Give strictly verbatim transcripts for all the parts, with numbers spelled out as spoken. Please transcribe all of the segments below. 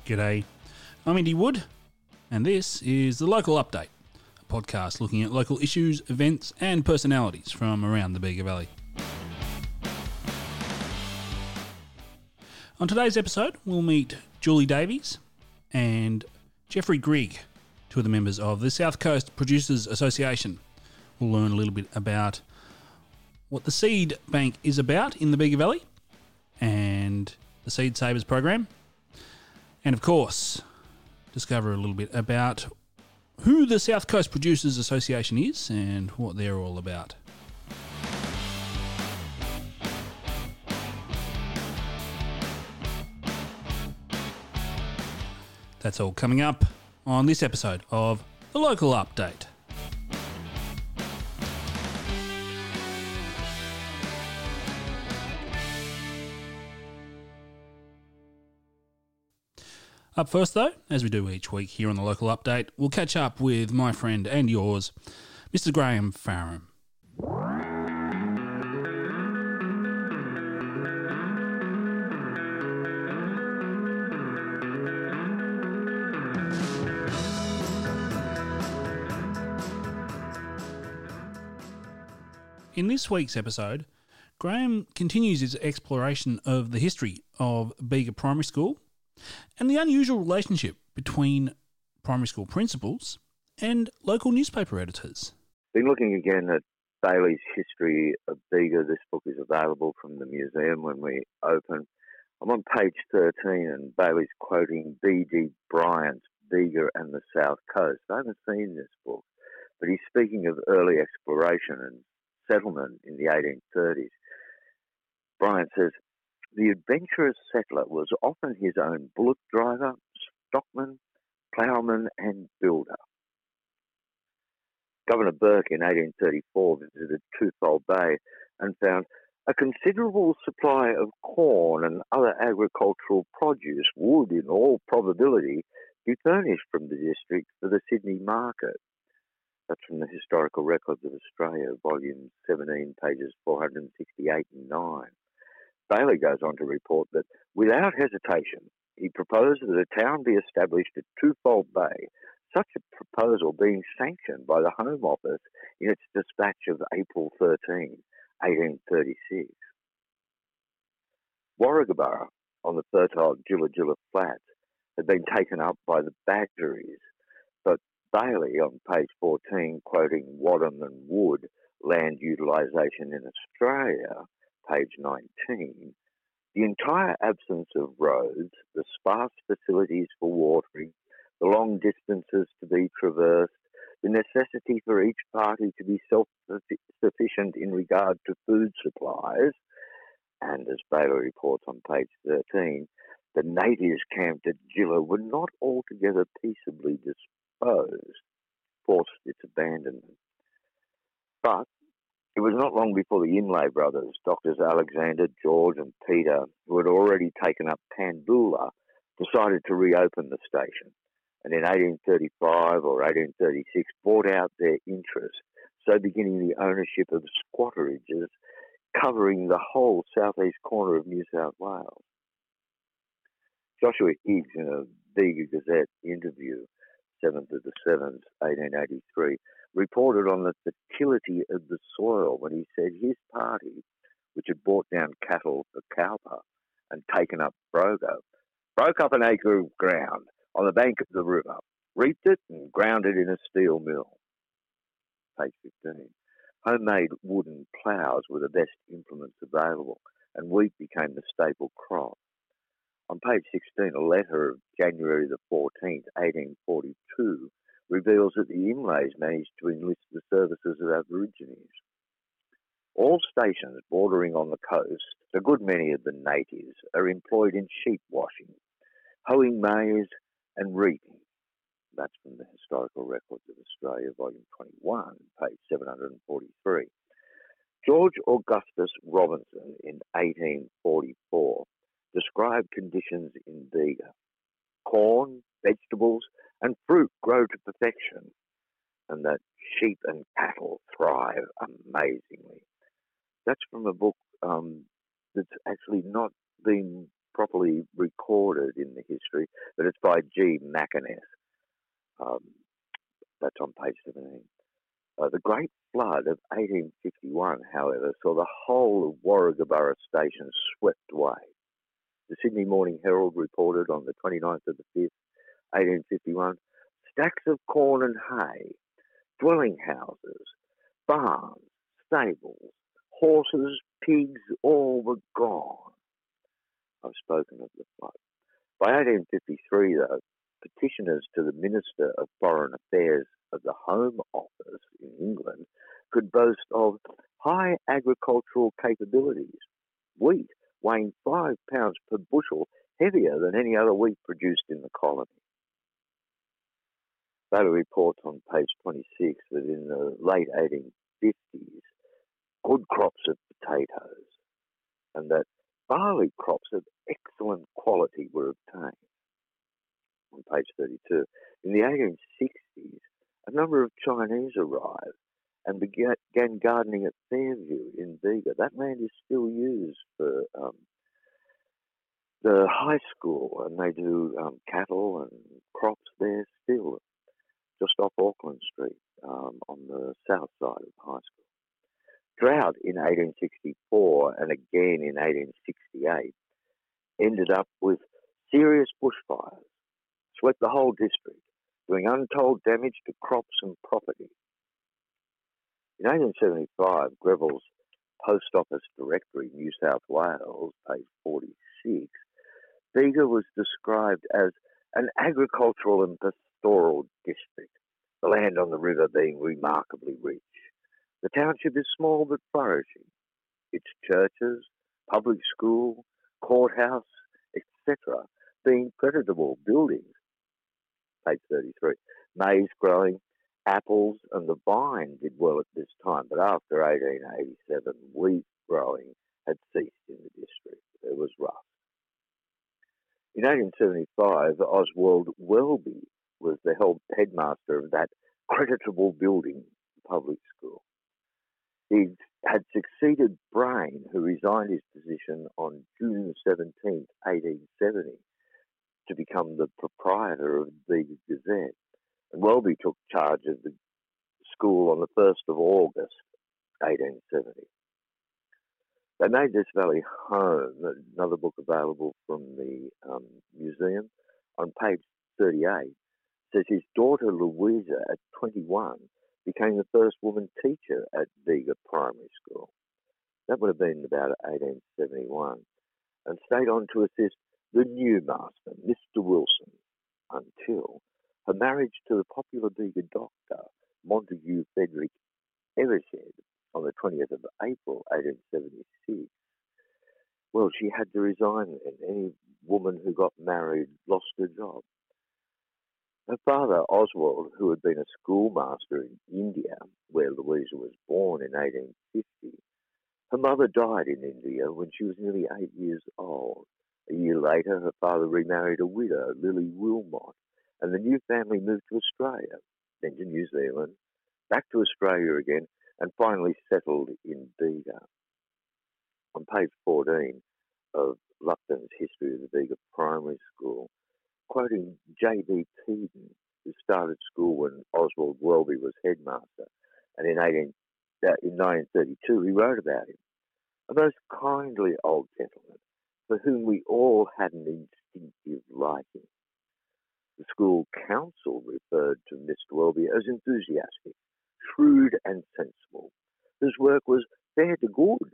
G'day, I'm Indy Wood, and this is the Local Update, a podcast looking at local issues, events, and personalities from around the Bega Valley. On today's episode, we'll meet Julie Davies and Jeffrey Grigg, two of the members of the South Coast Producers Association. We'll learn a little bit about what the Seed Bank is about in the Bega Valley and the Seed Savers program. And of course, discover a little bit about who the South Coast Producers Association is and what they're all about. That's all coming up on this episode of The Local Update. Up first though, as we do each week here on The Local Update, we'll catch up with my friend and yours, Mister Graham Farram. In this week's episode, Graham continues his exploration of the history of Bega Primary School and the unusual relationship between primary school principals and local newspaper editors. Been looking again at Bailey's History of Bega. This book is available from the museum when we open. I'm on page thirteen and Bailey's quoting B D Bryant's Bega and the South Coast. I haven't seen this book, but he's speaking of early exploration and settlement in the eighteen thirties. Bryant says, the adventurous settler was often his own bullock driver, stockman, ploughman and builder. Governor Burke in eighteen thirty-four visited Twofold Bay and found a considerable supply of corn and other agricultural produce would, in all probability, be furnished from the district for the Sydney market. That's from the Historical Records of Australia, volume seventeen, pages four hundred sixty-eight and nine. Bailey goes on to report that without hesitation, he proposed that a town be established at Twofold Bay, such a proposal being sanctioned by the Home Office in its dispatch of April thirteenth, eighteen thirty-six. Warragabara, on the fertile Gilla Gilla Flats, had been taken up by the Badgeries, but Bailey, on page fourteen, quoting Wadham and Wood, Land Utilisation in Australia, page nineteen, the entire absence of roads, the sparse facilities for watering, the long distances to be traversed, the necessity for each party to be self-sufficient in regard to food supplies, and as Bailey reports on page thirteen, the natives camped at Gilla were not altogether peaceably disposed, forced its abandonment. But it was not long before the Imlay brothers, Doctors Alexander, George and Peter, who had already taken up Pandoola, decided to reopen the station, and in eighteen thirty-five or eighteen thirty-six bought out their interest, so beginning the ownership of squatterages covering the whole southeast corner of New South Wales. Joshua Higgs, in a Bega Gazette interview, seventh of the seventh, eighteen eighty-three, reported on the fertility of the soil when he said his party, which had bought down cattle for Cowper and taken up Brogo, broke up an acre of ground on the bank of the river, reaped it and ground it in a steel mill. Page fifteen. Homemade wooden ploughs were the best implements available, and wheat became the staple crop. On page sixteen, a letter of January the fourteenth, eighteen forty-two, reveals that the Imlays managed to enlist the services of Aborigines. All stations bordering on the coast, a good many of the natives, are employed in sheep washing, hoeing maize and reaping. That's from the Historical Records of Australia, volume twenty-one, page seven hundred forty-three. George Augustus Robinson, in eighteen forty-four, described conditions in Bega. Corn, vegetables, and fruit grow to perfection, and that sheep and cattle thrive amazingly. That's from a book um, that's actually not been properly recorded in the history, but it's by G. Mackiness. Um, that's on page seventeen. Uh, the Great Flood of eighteen fifty-one, however, saw the whole of Warragabburra Station swept away. The Sydney Morning Herald reported on the twenty-ninth of the fifth, eighteen fifty-one, stacks of corn and hay, dwelling houses, barns, stables, horses, pigs, all were gone. I've spoken of the flood. By eighteen fifty-three, though, petitioners to the Minister of Foreign Affairs of the Home Office in England could boast of high agricultural capabilities, wheat weighing five pounds per bushel, heavier than any other wheat produced in the colony. Bailey reports on page twenty-six that in the late eighteen fifties, good crops of potatoes and that barley crops of excellent quality were obtained. On page thirty-two, in the eighteen sixties, a number of Chinese arrived and began gardening at Fairview in Bega. That land is still used for um, the high school, and they do um, cattle and crops there still, just off Auckland Street um, on the south side of the high school. Drought in eighteen sixty-four and again in eighteen sixty-eight ended up with serious bushfires, swept the whole district, doing untold damage to crops and property. In eighteen seventy-five, Greville's Post Office Directory, New South Wales, page forty-six, Bega was described as an agricultural and pastoral district, the land on the river being remarkably rich. The township is small but flourishing. Its churches, public school, courthouse, et cetera being creditable buildings. Page thirty-three. Maize growing, apples and the vine did well at this time, but after eighteen eighty-seven, wheat growing had ceased in the district. It was rough. In eighteen seventy-five, Oswald Welby was the head headmaster of that creditable building, public school. He had succeeded Brain, who resigned his position on June seventeenth, eighteen seventy, to become the proprietor of the Gazette. And Welby took charge of the school on the first of August, eighteen seventy. They made this valley home, another book available from the um, museum, on page thirty-eight, says his daughter Louisa, at twenty-one, became the first woman teacher at Bega Primary School. That would have been about eighteen seventy-one, and stayed on to assist the new master, Mister Wilson, until her marriage to the popular Bega doctor, Montague Frederick Evershed, on the twentieth of April, eighteen seventy-six. Well, she had to resign then. Any woman who got married lost her job. Her father, Oswald, who had been a schoolmaster in India, where Louisa was born in eighteen fifty, her mother died in India when she was nearly eight years old. A year later, her father remarried a widow, Lily Wilmot, and the new family moved to Australia, then to New Zealand, back to Australia again, and finally settled in Bega. On page fourteen of Lupton's History of the Bega Primary School, quoting J B Teeden, who started school when Oswald Welby was headmaster, and in, eighteen, uh, in nineteen thirty-two he wrote about him. A most kindly old gentleman for whom we all had an instinctive liking. The school council referred to Mister Welby as enthusiastic, shrewd and sensible, whose work was fair to good.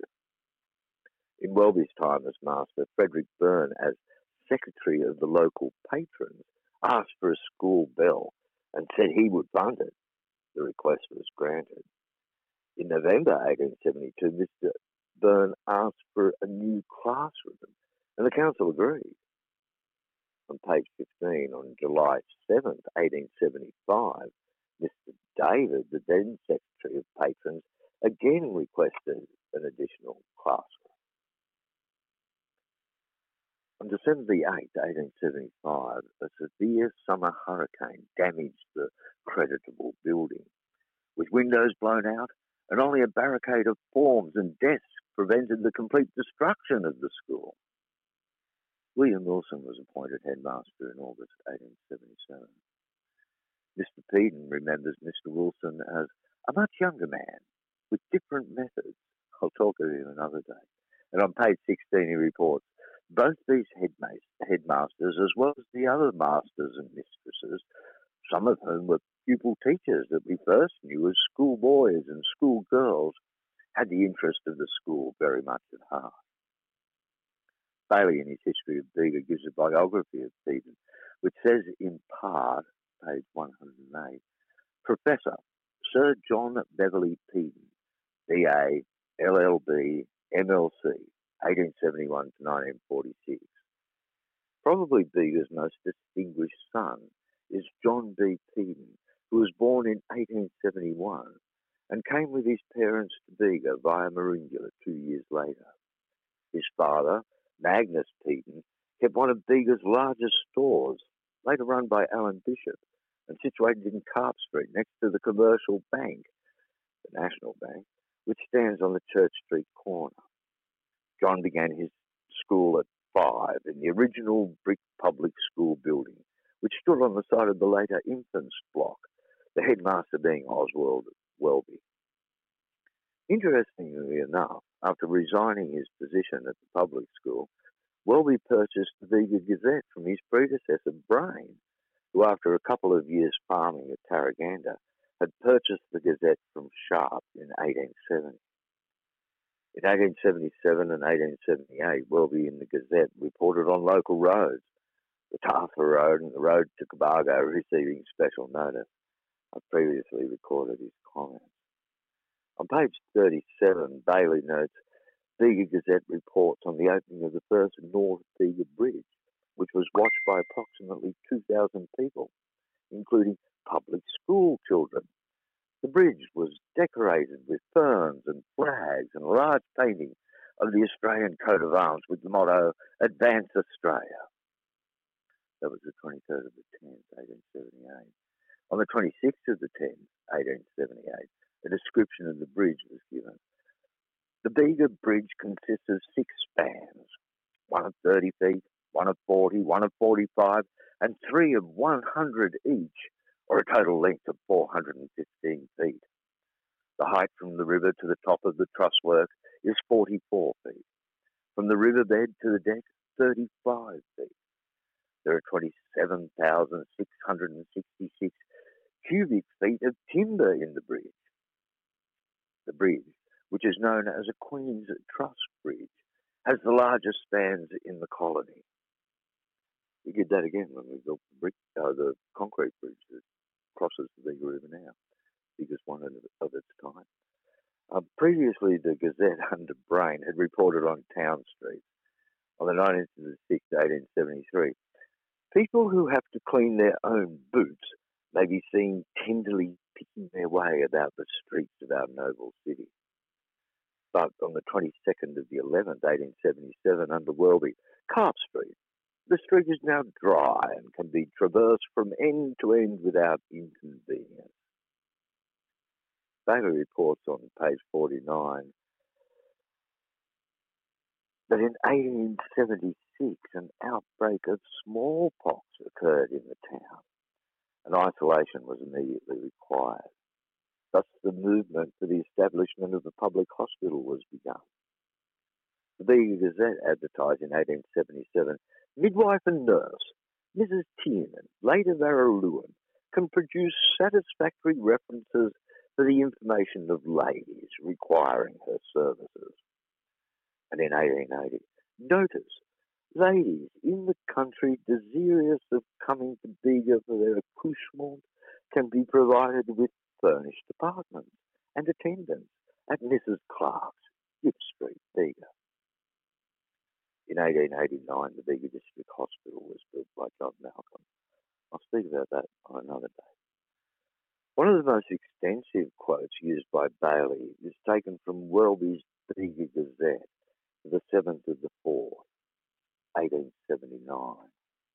In Welby's time as master, Frederick Byrne, as secretary of the local patrons, asked for a school bell and said he would fund it. The request was granted. In November eighteen seventy-two, Mister Byrne asked for a new classroom, and the council agreed. On page fifteen, on July seventh, eighteen seventy-five, Mister David, the then Secretary of Patrons, again requested an additional classroom. On December the eighth, eighteen seventy-five, a severe summer hurricane damaged the creditable building, with windows blown out, and only a barricade of forms and desks prevented the complete destruction of the school. William Wilson was appointed headmaster in August eighteen seventy-seven. Mister Peden remembers Mister Wilson as a much younger man with different methods. I'll talk of him another day. And on page sixteen he reports, both these headmasters, as well as the other masters and mistresses, some of whom were pupil teachers that we first knew as schoolboys and schoolgirls, had the interest of the school very much at heart. Bailey, in his History of Bega, gives a biography of Peden, which says in part, page one hundred eight, Professor Sir John Beverley Peden, B A, L L B, M L C, eighteen seventy-one to nineteen forty-six. Probably Bega's most distinguished son is John B. Peden, who was born in eighteen seventy-one and came with his parents to Bega via Maringula two years later. His father, Magnus Peden, kept one of Bega's largest stores, later run by Alan Bishop, and situated in Carp Street next to the Commercial Bank, the National Bank, which stands on the Church Street corner. John began his school at five in the original brick public school building, which stood on the site of the later infants block, the headmaster being Oswald Welby. Interestingly enough, after resigning his position at the public school, Welby purchased the Bega Gazette from his predecessor, Brain, who after a couple of years farming at Tarraganda had purchased the Gazette from Sharp in eighteen seventy. In eighteen seventy-seven and eighteen seventy-eight, Welby in the Gazette reported on local roads, the Tarfa Road and the road to Cobargo receiving special notice. I previously recorded his comments. On page thirty-seven, Bailey notes, Bega Gazette reports on the opening of the first North Bega Bridge, which was watched by approximately two thousand people, including public school children. The bridge was decorated with ferns and flags and a large painting of the Australian coat of arms with the motto, Advance Australia. That was the twenty-third of the tenth, eighteen seventy-eight. On the twenty-sixth of the tenth, eighteen seventy-eight, a description of the bridge was given. The Bega Bridge consists of six spans, one of thirty feet, one of forty, one of forty-five, and three of one hundred each, or a total length of four hundred fifteen feet. The height from the river to the top of the trusswork is forty-four feet. From the riverbed to the deck, thirty-five feet. There are twenty-seven thousand six hundred sixty-six cubic feet of timber in the bridge. The bridge, which is known as a Queen's Truss Bridge, has the largest spans in the colony. We did that again when we built the, brick, uh, the concrete bridge that crosses the Bega River now, biggest one of, of its time. Uh, previously, the Gazette under Brain had reported on Town Street on the nineteenth of the sixth, eighteen seventy-three. People who have to clean their own boots may be seen tenderly picking their way about the streets of our noble city. But on the twenty-second of the eleventh, eighteen seventy-seven, under Welby, Carp Street, the street is now dry and can be traversed from end to end without inconvenience. Bailey reports on page forty-nine that in eighteen seventy-six an outbreak of smallpox occurred in the town, and isolation was immediately required. Thus the movement for the establishment of the public hospital was begun. The Bega Gazette advertised in eighteen seventy-seven, midwife and nurse, Missus Tiernan, later Varaluen, can produce satisfactory references for the information of ladies requiring her services. And in eighteen eighty, notice, ladies in the country desirous of coming to Bega for their accouchement can be provided with furnished apartments and attendants at Missus Clark's, Gift Street, Bega. In eighteen eighty-nine, the Bega District Hospital was built by John Malcolm. I'll speak about that on another day. One of the most extensive quotes used by Bailey is taken from Welby's Bega Gazette, the seventh of the fourth, eighteen seventy-nine.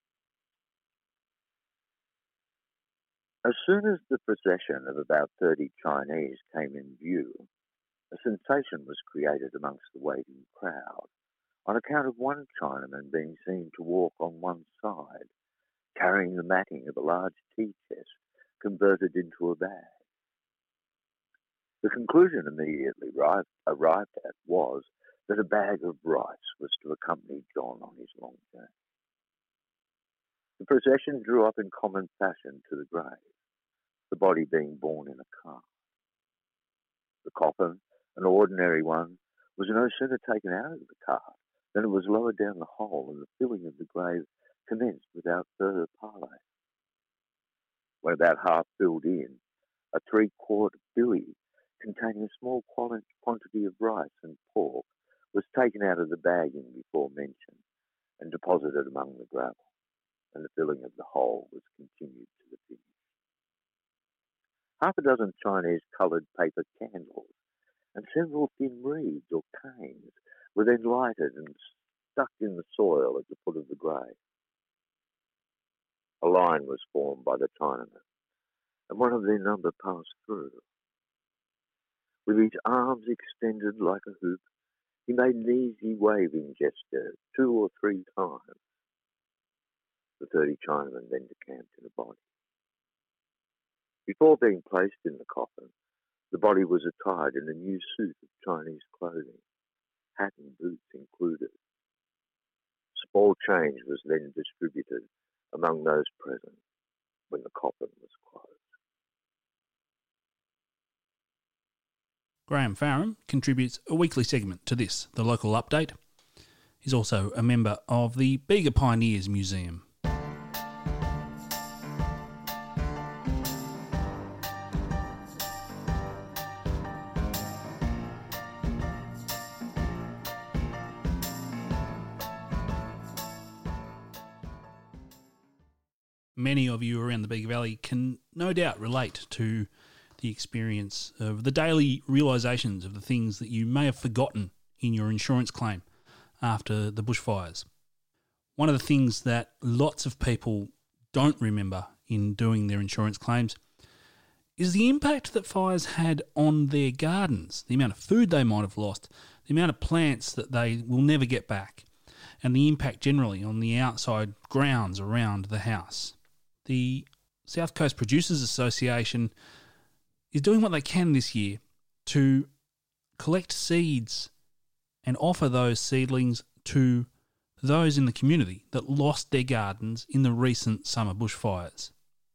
As soon as the procession of about thirty Chinese came in view, a sensation was created amongst the waiting crowd on account of one Chinaman being seen to walk on one side, carrying the matting of a large tea chest converted into a bag. The conclusion immediately arrived, arrived at was that a bag of rice was to accompany John on his long journey. The procession drew up in common fashion to the grave, the body being borne in a cart. The coffin, an ordinary one, was no sooner taken out of the cart than it was lowered down the hole and the filling of the grave commenced without further parley. When about half filled in, a three-quart billy containing a small quantity of rice and pork was taken out of the bagging before mentioned and deposited among the gravel, and the filling of the hole was continued to the finish. Half a dozen Chinese coloured paper candles and several thin reeds or canes were then lighted and stuck in the soil at the foot of the grave. A line was formed by the Chinamen, and one of their number passed through. With his arms extended like a hoop, he made an easy waving gesture two or three times. The thirty Chinamen then decamped in a body. Before being placed in the coffin, the body was attired in a new suit of Chinese clothing, hat and boots included. Small change was then distributed among those present when the coffin was closed. Graham Farren contributes a weekly segment to this, the local update. He's also a member of the Bega Pioneers Museum. Many of you around the Bega Valley can no doubt relate to the experience of the daily realisations of the things that you may have forgotten in your insurance claim after the bushfires. One of the things that lots of people don't remember in doing their insurance claims is the impact that fires had on their gardens, the amount of food they might have lost, the amount of plants that they will never get back, and the impact generally on the outside grounds around the house. The South Coast Producers Association is doing what they can this year to collect seeds and offer those seedlings to those in the community that lost their gardens in the recent summer bushfires.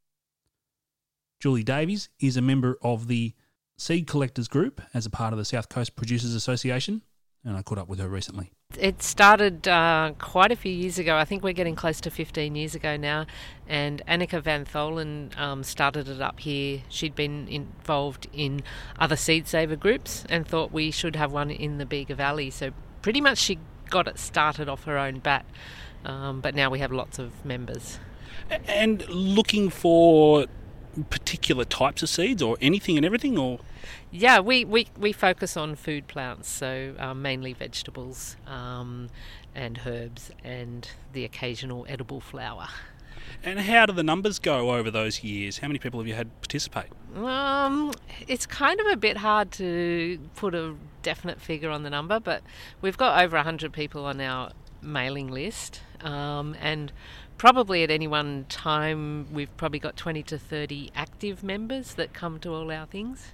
Julie Davies is a member of the Seed Collectors Group as a part of the South Coast Producers Association, and I caught up with her recently. It started uh, quite a few years ago. I think we're getting close to fifteen years ago now. And Annika Van Tholen um, started it up here. She'd been involved in other seed saver groups and thought we should have one in the Bega Valley. So pretty much she got it started off her own bat. Um, but now we have lots of members. And looking for particular types of seeds or anything and everything, or? Yeah, we, we, we focus on food plants, so um, mainly vegetables um, and herbs and the occasional edible flower. And how do the numbers go over those years? How many people have you had participate? Um, it's kind of a bit hard to put a definite figure on the number, but we've got over one hundred people on our mailing list, um, and probably at any one time we've probably got twenty to thirty active members that come to all our things.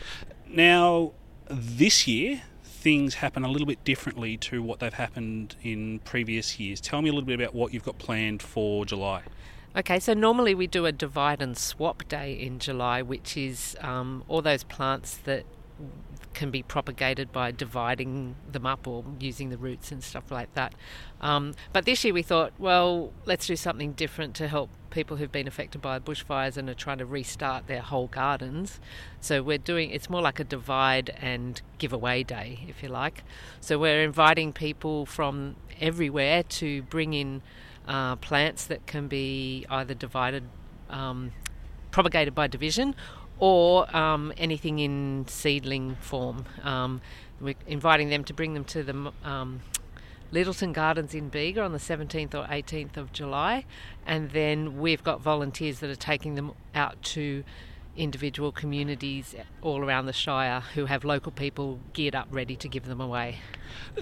Now, this year, things happen a little bit differently to what they've happened in previous years. Tell me a little bit about what you've got planned for July. Okay, so normally we do a divide and swap day in July, which is um, all those plants that can be propagated by dividing them up or using the roots and stuff like that. Um, but this year we thought, well, let's do something different to help people who've been affected by bushfires and are trying to restart their whole gardens. So we're doing, it's more like a divide and giveaway day, if you like. So we're inviting people from everywhere to bring in uh, plants that can be either divided, um, propagated by division, or um, anything in seedling form. Um, we're inviting them to bring them to the um, Littleton Gardens in Bega on the seventeenth or eighteenth of July, and then we've got volunteers that are taking them out to individual communities all around the Shire who have local people geared up ready to give them away.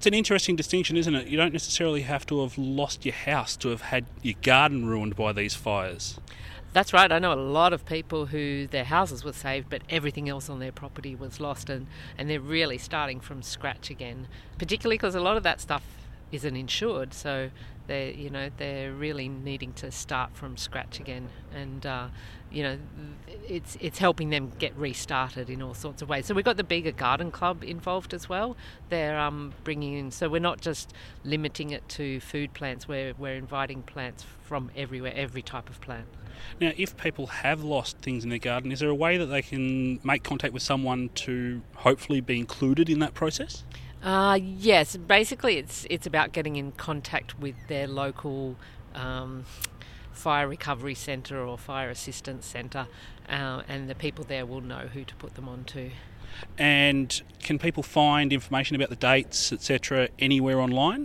It's an interesting distinction, isn't it? You don't necessarily have to have lost your house to have had your garden ruined by these fires. That's right. I know a lot of people who their houses were saved, but everything else on their property was lost, and, and they're really starting from scratch again, particularly because a lot of that stuff isn't insured, so they you know they're really needing to start from scratch again, and uh, you know it's it's helping them get restarted in all sorts of ways. So we've got the Bega Garden Club involved as well. They're um, bringing in, so we're not just limiting it to food plants, we're, we're inviting plants from everywhere, every type of plant. Now, if people have lost things in their garden, is there a way that they can make contact with someone to hopefully be included in that process? Uh, yes, basically it's it's about getting in contact with their local um, fire recovery centre or fire assistance centre, uh, and the people there will know who to put them on to. And can people find information about the dates, et cetera, anywhere online?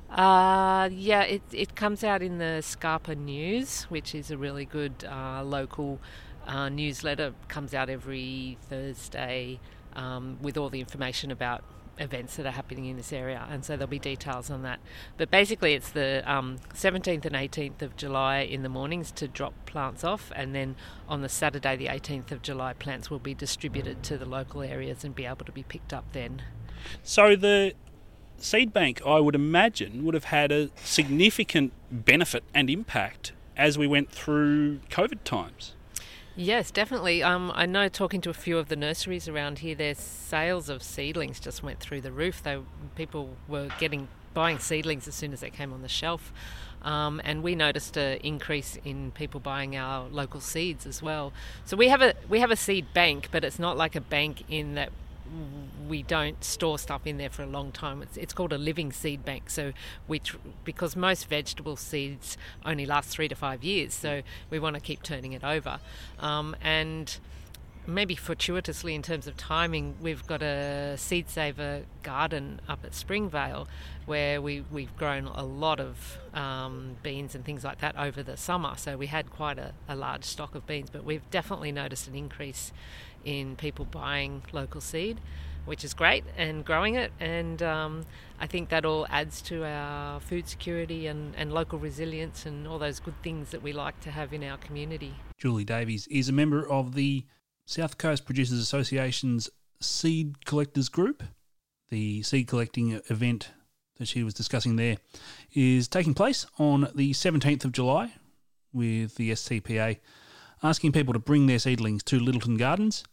Uh, yeah, it it comes out in the Scarpa News, which is a really good uh, local uh, newsletter. Comes out every Thursday um, with all the information about events that are happening in this area, and so there'll be details on that. But basically it's the um, seventeenth and eighteenth of July in the mornings to drop plants off, and then on the Saturday the eighteenth of July plants will be distributed to the local areas and be able to be picked up then. So the seed bank, I would imagine, would have had a significant benefit and impact as we went through COVID times. Yes, definitely. Um, I know, talking to a few of the nurseries around here, their sales of seedlings just went through the roof. They people were getting buying seedlings as soon as they came on the shelf, um, and we noticed an increase in people buying our local seeds as well. So we have a we have a seed bank, but it's not like a bank in that we don't store stuff in there for a long time. It's, it's called a living seed bank. So we, tr- because most vegetable seeds only last three to five years, so we want to keep turning it over. Um, and maybe fortuitously in terms of timing, we've got a Seed Saver garden up at Springvale where we, we've grown a lot of um, beans and things like that over the summer. So we had quite a, a large stock of beans, but we've definitely noticed an increase in people buying local seed, which is great, and growing it, and um, I think that all adds to our food security and, and local resilience and all those good things that we like to have in our community. Julie Davies is a member of the South Coast Producers Association's Seed Collectors Group. The seed collecting event that she was discussing there is taking place on the seventeenth of July with the S C P A, asking people to bring their seedlings to Littleton Gardens,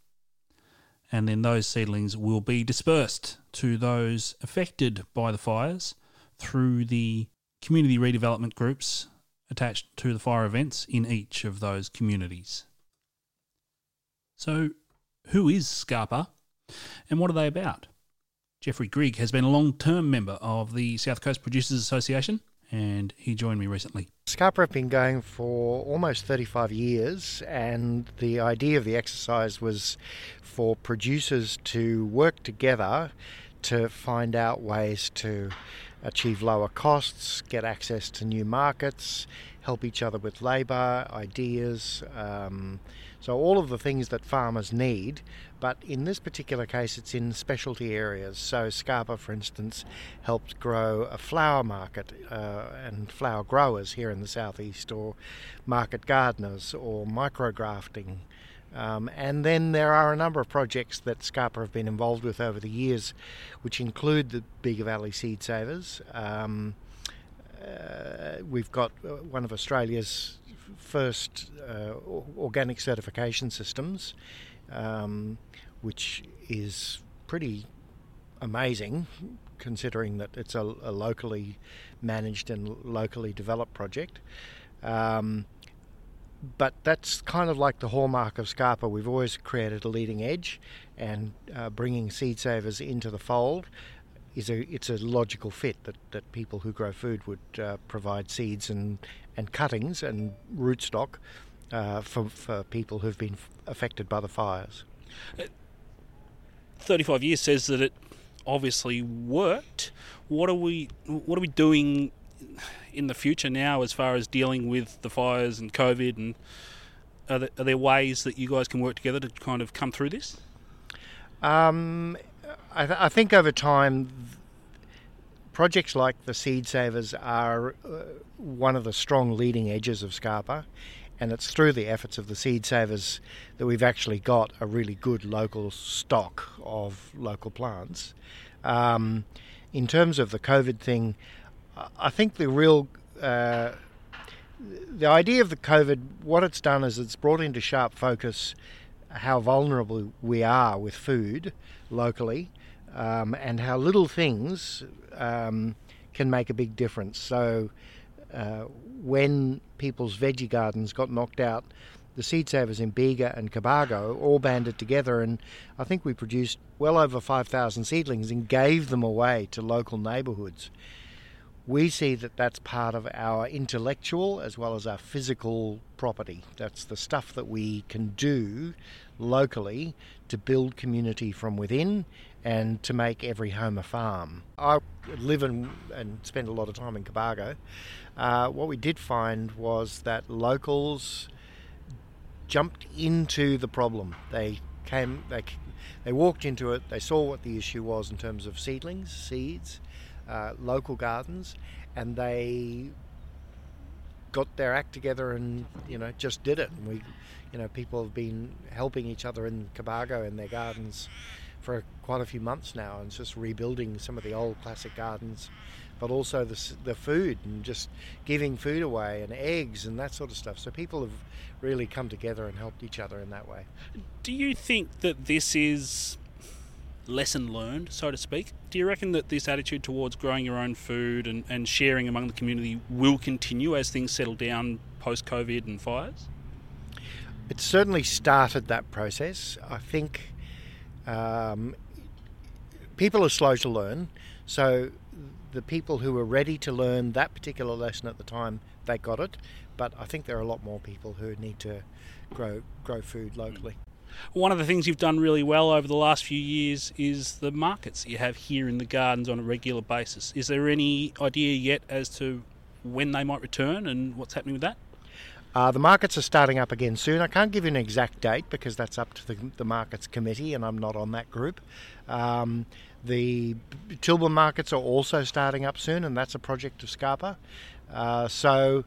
and then those seedlings will be dispersed to those affected by the fires through the community redevelopment groups attached to the fire events in each of those communities. So, who is Scarpa and what are they about? Jeffrey Grigg has been a long-term member of the South Coast Producers Association, and he joined me recently. Scarpa have been going for almost thirty-five years, and the idea of the exercise was for producers to work together to find out ways to achieve lower costs, get access to new markets, help each other with labour, ideas, um, so all of the things that farmers need. But in this particular case, it's in specialty areas. So Scarpa, for instance, helped grow a flower market uh, and flower growers here in the southeast, or market gardeners, or micrografting. Um, and then there are a number of projects that Scarpa have been involved with over the years, which include the Bega Valley Seed Savers. Um, uh, we've got one of Australia's first uh, organic certification systems, um, which is pretty amazing considering that it's a, a locally managed and locally developed project. Um, but that's kind of like the hallmark of Scarpa. We've always created a leading edge, and uh, bringing Seed Savers into the fold is a it's a logical fit that, that people who grow food would uh, provide seeds and, and cuttings and rootstock uh, for, for people who've been f- affected by the fires. thirty-five years says that it obviously worked. What are we what are we doing in the future now as far as dealing with the fires and COVID, and are there, are there ways that you guys can work together to kind of come through this? Um, I, th- I think over time projects like the Seed Savers are uh, one of the strong leading edges of Scarpa, and it's through the efforts of the Seed Savers that we've actually got a really good local stock of local plants. Um, in terms of the COVID thing, I think the real... Uh, the idea of the COVID, what it's done is it's brought into sharp focus how vulnerable we are with food locally, um, and how little things um, can make a big difference. So uh, when people's veggie gardens got knocked out, the Seed Savers in Bega and Cobargo all banded together, and I think we produced well over five thousand seedlings and gave them away to local neighbourhoods. We see that that's part of our intellectual as well as our physical property. That's the stuff that we can do locally to build community from within and to make every home a farm. I live in, and spend a lot of time in Cobargo. Uh, what we did find was that locals jumped into the problem. They came, they, they walked into it, they saw what the issue was in terms of seedlings, seeds, Uh, local gardens, and they got their act together and, you know, just did it. And we, you know, people have been helping each other in Cobargo in their gardens for quite a few months now, and just rebuilding some of the old classic gardens, but also the the food and just giving food away and eggs and that sort of stuff. So people have really come together and helped each other in that way. Do you think that this is lesson learned, so to speak? Do you reckon that this attitude towards growing your own food and, and sharing among the community will continue as things settle down post-COVID and fires? It certainly started that process. I think um, people are slow to learn, so the people who were ready to learn that particular lesson at the time, they got it, but I think there are a lot more people who need to grow grow food locally. One of the things you've done really well over the last few years is the markets you have here in the gardens on a regular basis. Is there any idea yet as to when they might return and what's happening with that? Uh, the markets are starting up again soon. I can't give you an exact date because that's up to the, the markets committee, and I'm not on that group. Um, the Tilburn markets are also starting up soon, and that's a project of Scarpa. Uh, so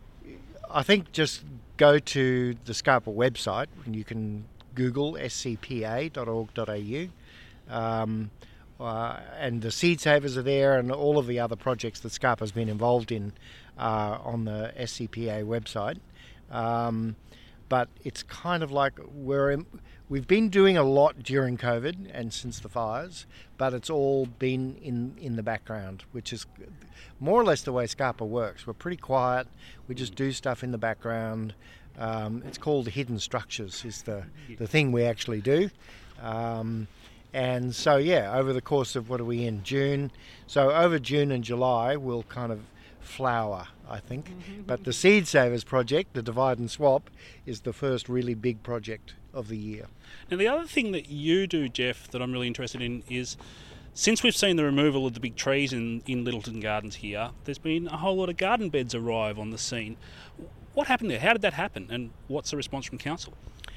I think just go to the Scarpa website and you can Google s c p a dot org dot a u, um, uh, and the Seed Savers are there, and all of the other projects that Scarpa's been involved in are on the S C P A website. Um, but it's kind of like we're in, we've been doing a lot during COVID and since the fires, but it's all been in, in the background, which is more or less the way Scarpa works. We're pretty quiet. We just do stuff in the background. Um, it's called hidden structures is the, the thing we actually do. Um, and so, yeah, over the course of, what are we in, June? So over June and July, we'll kind of flower, I think. Mm-hmm. But the Seed Savers project, the Divide and Swap, is the first really big project of the year. Now, the other thing that you do, Jeff, that I'm really interested in is, since we've seen the removal of the big trees in, in Littleton Gardens here, there's been a whole lot of garden beds arrive on the scene. What happened there? How did that happen? And what's the response from council?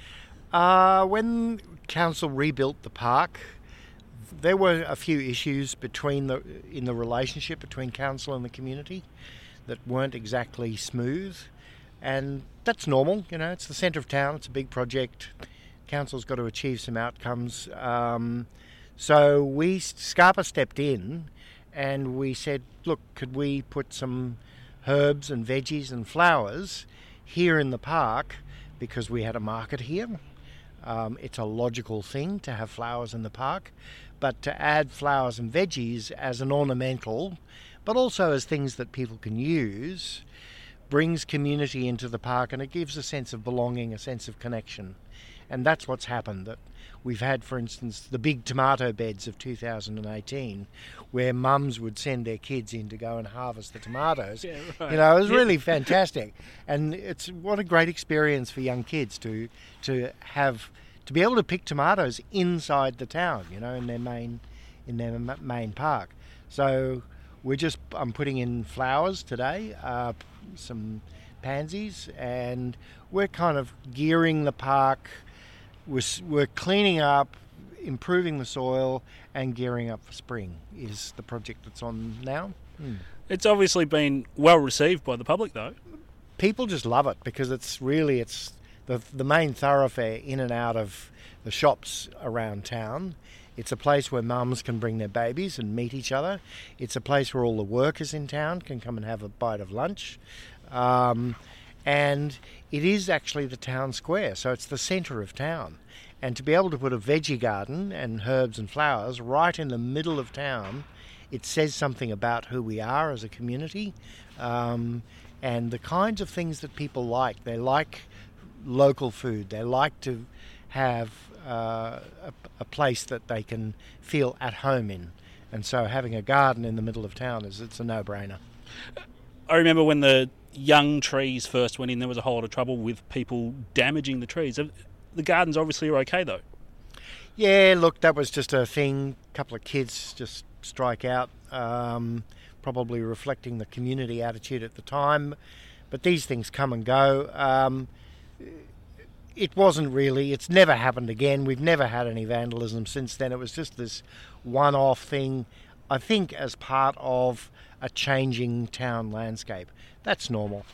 Uh, when council rebuilt the park, there were a few issues between the in the relationship between council and the community that weren't exactly smooth, and that's normal. You know, it's the centre of town. It's a big project. Council's got to achieve some outcomes. Um, so we Scarpa stepped in, and we said, look, could we put some herbs and veggies and flowers here in the park, because we had a market here. Um, it's a logical thing to have flowers in the park, but to add flowers and veggies as an ornamental, but also as things that people can use, brings community into the park, and it gives a sense of belonging, a sense of connection. And that's what's happened. That we've had, for instance, the big tomato beds of two thousand eighteen, where mums would send their kids in to go and harvest the tomatoes. Yeah, right. You know, it was yeah. really fantastic, and it's what a great experience for young kids to to have to be able to pick tomatoes inside the town. You know, in their main in their main park. So we're just I'm putting in flowers today, uh, some pansies, and we're kind of gearing the park. We're, we're cleaning up improving the soil and gearing up for spring is the project that's on now. Mm. It's obviously been well received by the public, though. People just love it because it's really it's the the main thoroughfare in and out of the shops around town. It's a place where mums can bring their babies and meet each other. It's a place where all the workers in town can come and have a bite of lunch. Um, and it is actually the town square, so it's the centre of town. And to be able to put a veggie garden and herbs and flowers right in the middle of town, it says something about who we are as a community, um, and the kinds of things that people like. They like local food. They like to have uh, a, a place that they can feel at home in. And so having a garden in the middle of town is it's a no-brainer. I remember when the young trees first went in, there was a whole lot of trouble with people damaging the trees. The gardens obviously are okay, though. Yeah, look, that was just a thing. A couple of kids just strike out, um, probably reflecting the community attitude at the time. But these things come and go. Um, it wasn't really, it's never happened again. We've never had any vandalism since then. It was just this one-off thing, I think, as part of a changing town landscape. That's normal.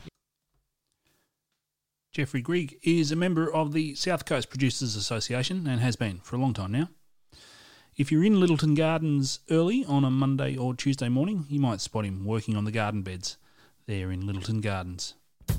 Jeffrey Grigg is a member of the South Coast Producers Association and has been for a long time now. If you're in Littleton Gardens early on a Monday or Tuesday morning, you might spot him working on the garden beds there in Littleton Gardens.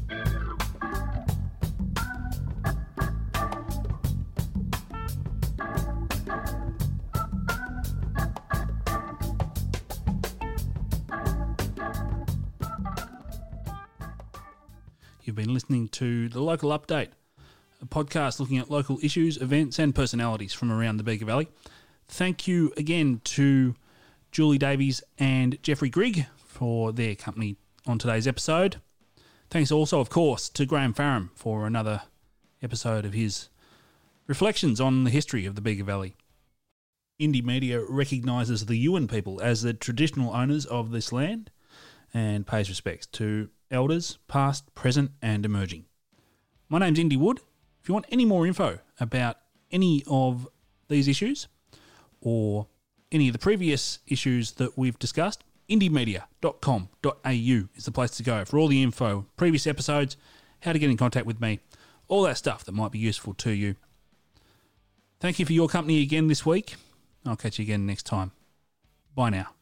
You've been listening to The Local Update, a podcast looking at local issues, events and personalities from around the Bega Valley. Thank you again to Julie Davies and Jeffrey Grigg for their company on today's episode. Thanks also, of course, to Graham Farram for another episode of his reflections on the history of the Bega Valley. Indie Media recognises the Yuin people as the traditional owners of this land and pays respects to elders, past, present and emerging. My name's Indy Wood. If you want any more info about any of these issues or any of the previous issues that we've discussed, indie media dot com dot a u is the place to go for all the info, previous episodes, how to get in contact with me, all that stuff that might be useful to you. Thank you for your company again this week. I'll catch you again next time. Bye now.